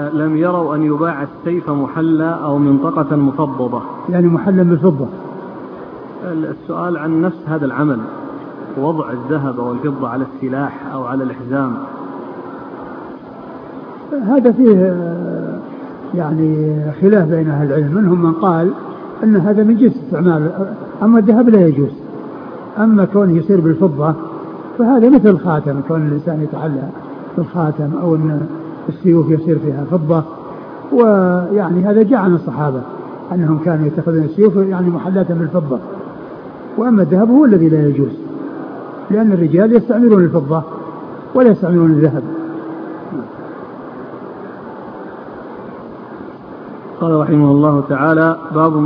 لم يروا أن يباع السيف محلى أو منطقة مفضضة، يعني محلى بالفضة. السؤال عن نفس هذا العمل، وضع الذهب أو الفضة على السلاح أو على الحزام، هذا فيه يعني خلاف بين أهل العلم، منهم من قال أن هذا من جنس استعمال، أما الذهب لا يجوز، أما كونه يصير بالفضة فهذا مثل الخاتم، كون الإنسان يتعلق بالخاتم أو أن السيوف يصير فيها فضة، ويعني هذا جاء عن الصحابة أنهم كانوا يتخذون السيوف يعني محلاة بالفضة. وأما الذهب هو الذي لا يجوز، لأن الرجال يستعملون الفضة ولا يستعملون الذهب. قال رحمه الله تعالى: باب